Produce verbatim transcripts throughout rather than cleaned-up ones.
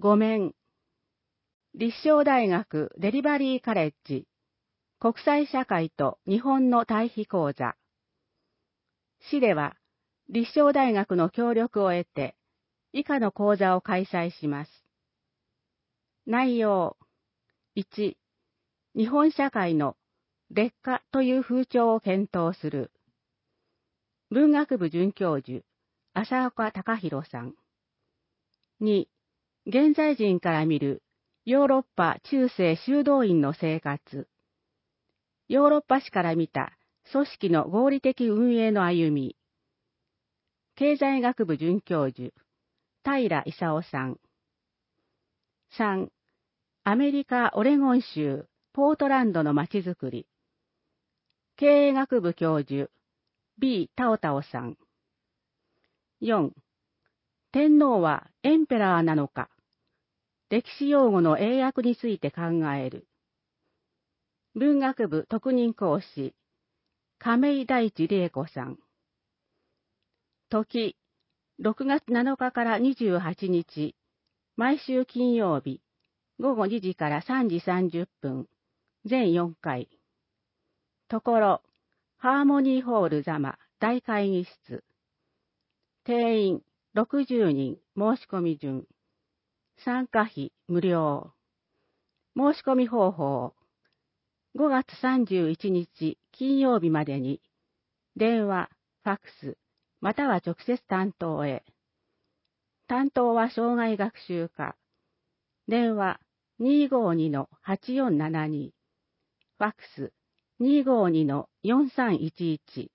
ご面。立正大学デリバリーカレッジ、国際社会と日本の対比講座。市では、立正大学の協力を得て、以下の講座を開催します。内容。いち、日本社会の劣化という風潮を検討する。文学部准教授、浅岡隆弘さん。に、現在人から見るヨーロッパ中世修道院の生活。ヨーロッパ史から見た組織の合理的運営の歩み。経済学部准教授、平勲さん。さん、アメリカ・オレゴン州ポートランドの街づくり。経営学部教授、B. タオタオさん。よん、天皇はエンペラーなのか。歴史用語の英訳について考える。文学部特任講師、亀井大地理恵子さん。時、ろくがつなのかからにじゅうはちにち、毎週金曜日、ごごにじからさんじさんじゅっぷん、全よんかい。ところ、ハーモニーホール座間大会議室。定員ろくじゅうにん申し込み順。参加費無料。申し込み方法。ごがつさんじゅういちにち金曜日までに、電話、ファックス、または直接担当へ。担当は障害学習課。電話 にーごーにのはちよんななに。ファックス にーごーにのよんさんいちいち。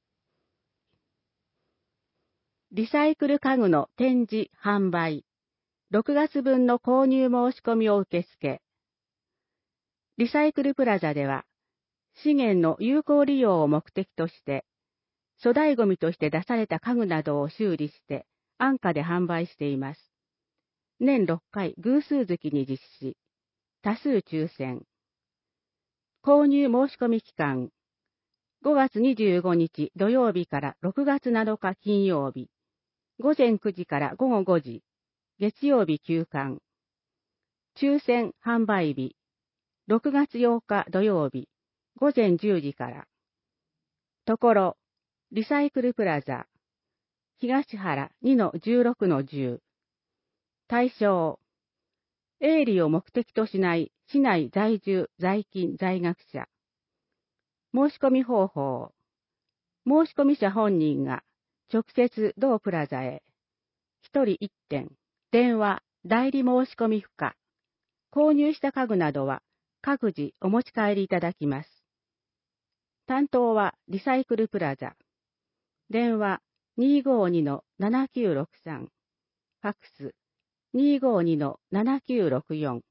リサイクル家具の展示・販売。ろくがつぶんの購入申し込みを受付。リサイクルプラザでは、資源の有効利用を目的として、粗大ゴミとして出された家具などを修理して、安価で販売しています。年ろっかい偶数月に実施。多数抽選。購入申し込み期間。ごがつにじゅうごにち土曜日からろくがつなのか金曜日。ごぜんくじからごごごじ。月曜日休館。抽選販売日。ろくがつようか土曜日。ごぜんじゅうじから。ところ、リサイクルプラザ。東原 にのじゅうろくのじゅう。対象。営利を目的としない市内在住在勤在学者。申し込み方法。申し込み者本人が直接同プラザへ。一人一点。電話、代理申し込み不可。購入した家具などは各自お持ち帰りいただきます。担当はリサイクルプラザ。電話 にーごーにのななきゅうろくさん。ファックス にーごーにのななきゅうろくよん。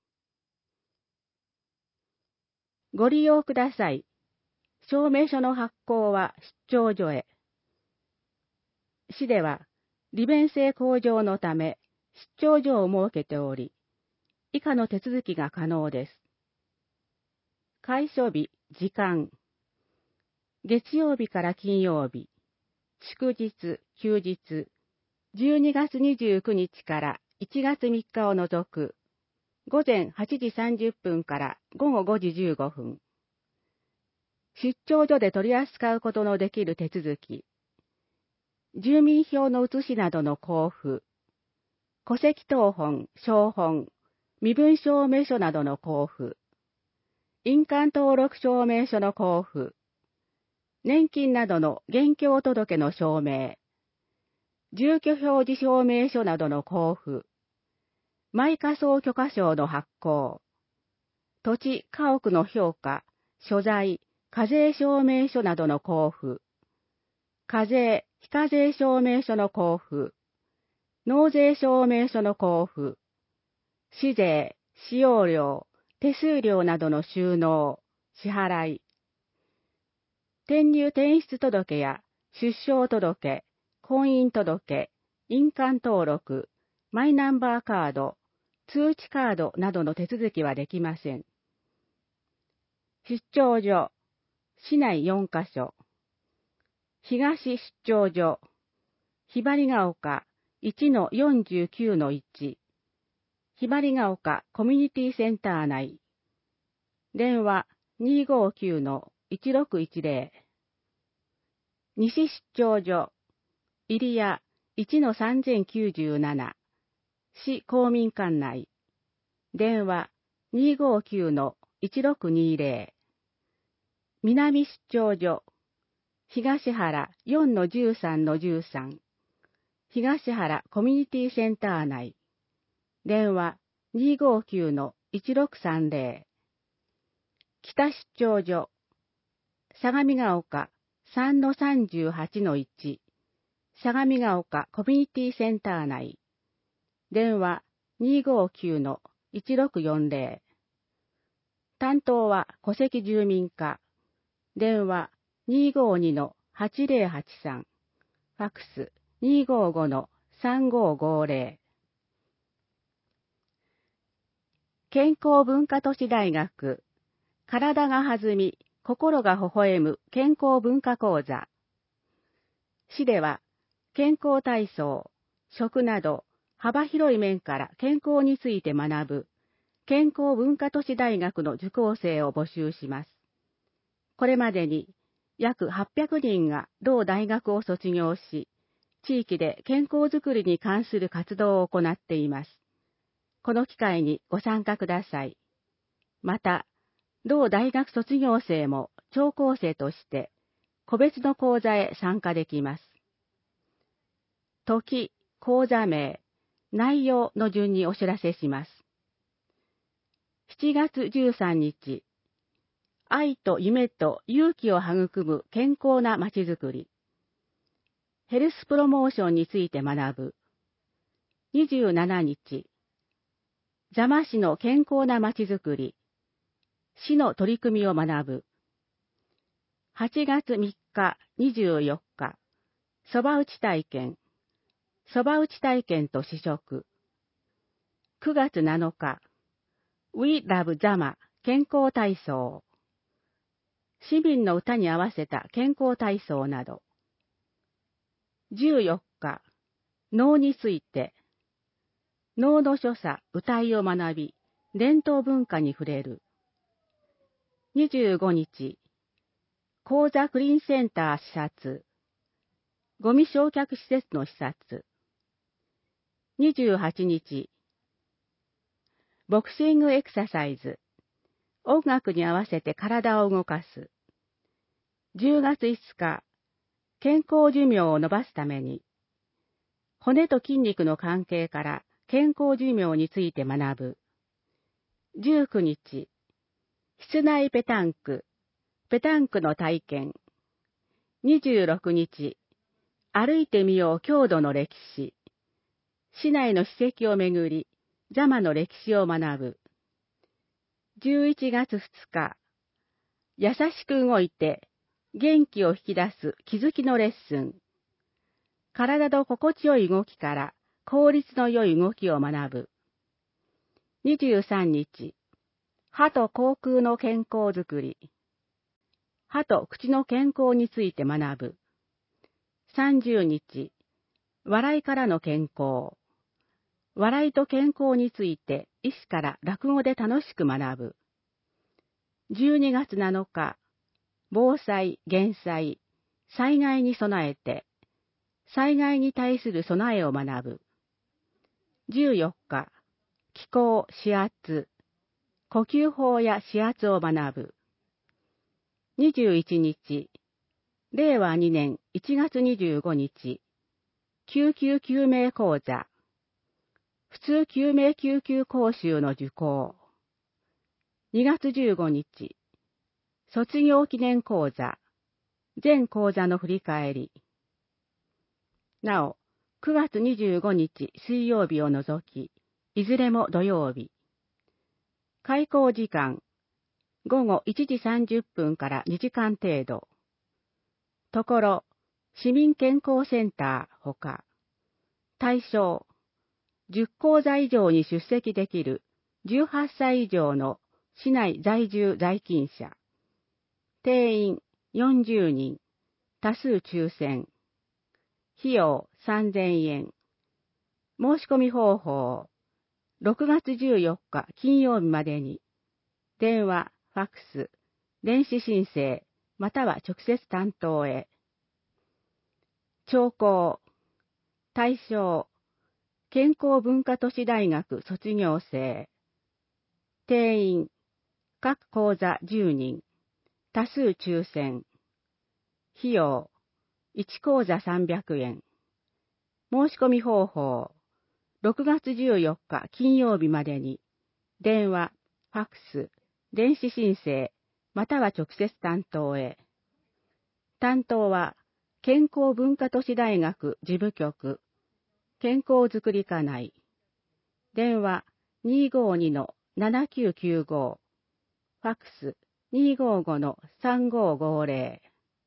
ご利用ください。証明書の発行は出張所へ。市では利便性向上のため出張所を設けており、以下の手続きが可能です。開所日、時間。月曜日から金曜日、祝日、休日、じゅうにがつにじゅうくにちからいちがつみっかを除く、ごぜんはちじさんじゅっぷんからごごごじじゅうごふん。出張所で取り扱うことのできる手続き。住民票の写しなどの交付。戸籍謄本、証本、身分証明書などの交付。印鑑登録証明書の交付。年金などの現況届の証明。住居表示証明書などの交付。マイ仮想許可証の発行。土地、家屋の評価、所在、課税証明書などの交付。課税、非課税証明書の交付。納税証明書の交付。市税、使用料、手数料などの収納、支払い。転入転出届や出生届、婚姻届、印鑑登録、マイナンバーカード、通知カードなどの手続きはできません。出張所、市内よんかしょ。東出張所、ひばりが丘 いちのよんじゅうきゅうのいち、 ひばりが丘コミュニティセンター内。電話 にーごーきゅうのいちろくいちぜろ。西出張所、入谷 いちのさんぜんきゅうじゅうなな。市公民館内。電話 にーごーきゅうのいちろくにぜろ。南出張所、東原 よんのじゅうさんのじゅうさん。東原コミュニティセンター内。電話 にーごーきゅうのいちろくさんぜろ。北出張所、相模が丘 さんのさんじゅうはちのいち。相模が丘コミュニティセンター内。電話 にーごーきゅうのいちろくよんぜろ。担当は戸籍住民課。電話 にーごーにのはちぜろはちさん。ファックス にーごーごのさんごーごーぜろ。健康文化都市大学、体が弾み、心が微笑む健康文化講座。市では、健康体操、食など、幅広い面から健康について学ぶ、健康文化都市大学の受講生を募集します。これまでに、約はっぴゃくにんが同大学を卒業し、地域で健康づくりに関する活動を行っています。この機会にご参加ください。また、同大学卒業生も聴講生として、個別の講座へ参加できます。時、講座名、内容の順にお知らせします。しちがつじゅうさんにち、愛と夢と勇気を育む健康なまちづくり。ヘルスプロモーションについて学ぶ。にじゅうしちにち、座間市の健康なまちづくり。市の取り組みを学ぶ。はちがつみっか、にじゅうよっか、そば打ち体験。そば打ち体験と試食。くがつなのか、We Love 座間健康体操。市民の歌に合わせた健康体操など。じゅうよっか、能について。能の所作、歌いを学び、伝統文化に触れる。にじゅうごにち、講座クリーンセンター視察。ゴミ焼却施設の視察。にじゅうはちにち、ボクシングエクササイズ。音楽に合わせて体を動かす。じゅうがついつか、健康寿命を延ばすために、骨と筋肉の関係から健康寿命について学ぶ。じゅうくにち、室内ペタンク、ペタンクの体験。にじゅうろくにち、歩いてみよう郷土の歴史。市内の史跡をめぐり、座間の歴史を学ぶ。じゅういちがつふつか、優しく動いて、元気を引き出す気づきのレッスン。体の心地よい動きから効率の良い動きを学ぶ。にじゅうさんにち、歯と口腔の健康づくり。歯と口の健康について学ぶ。さんじゅうにち、笑いからの健康。笑いと健康について医師から落語で楽しく学ぶ。じゅうにがつなのか、防災・減災、災害に備えて、災害に対する備えを学ぶ。じゅうよっか、気候・指圧、呼吸法や指圧を学ぶ。にじゅういちにち、れいわにねんいちがつにじゅうごにち、救急救命講座、普通救命救急講習の受講。にがつじゅうごにち、卒業記念講座、全講座の振り返り。なお、くがつにじゅうごにち水曜日を除き、いずれも土曜日。開講時間、ごごいちじさんじゅっぷんからにじかん程度。ところ、市民健康センターほか。対象、じゅっこうざ以上に出席できるじゅうはっさい以上の市内在住在勤者。定員よんじゅうにん、多数抽選。費用さんぜんえん。申し込み方法。 ろくがつじゅうよっか金曜日までに、電話、ファックス、電子申請、または直接担当へ。聴講、対象、健康文化都市大学卒業生。定員、各講座じゅうにん、多数抽選。費用、いち講座さんびゃくえん。申し込み方法、ろくがつじゅうよっか金曜日までに、電話、ファックス、電子申請、または直接担当へ。担当は、健康文化都市大学事務局、健康づくり課内。電話 にーごーにのななきゅうきゅうご、ファックス にーごーごのさんごーごーぜ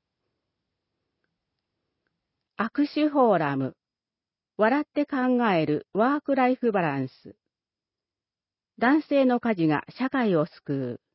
ろ。握手フォーラム、笑って考えるワークライフバランス。男性の家事が社会を救う。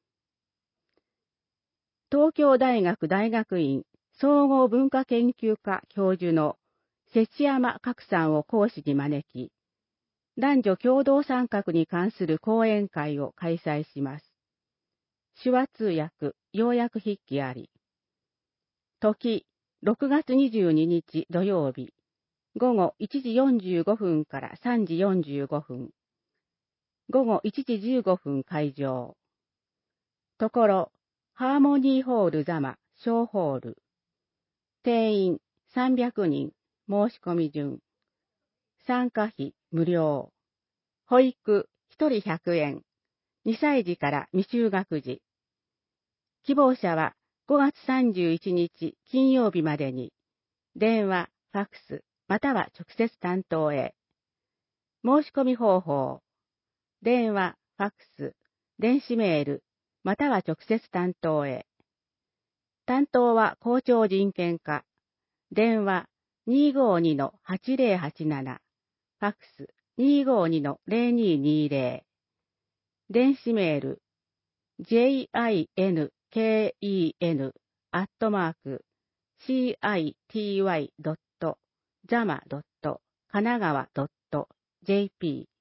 東京大学大学院総合文化研究科教授の瀬地山角さんを講師に招き、男女共同参画に関する講演会を開催します。手話通訳、要約筆記あり。時、ろくがつにじゅうににち土曜日、午後いちじよんじゅうごふんからさんじよんじゅうごふん。午後いちじじゅうごふん会場。ところ、ハーモニーホール座間、小ホール。定員さんびゃくにん、申し込み順。参加費無料。保育ひとりひゃくえん。にさい児から未就学児。希望者はごがつさんじゅういちにち金曜日までに、電話、ファックス、または直接担当へ。申し込み方法。電話、ファックス、電子メール、または直接担当へ。担当は校長人権課。電話 にーごーにのはちぜろはちなな、ファックス にーごーにのぜろににぜろ。電子メール ジェイアイエヌケーイーエヌ アットマーク シーアイティーワイ ドット ザマ ドット 神奈川 ドット ジェーピー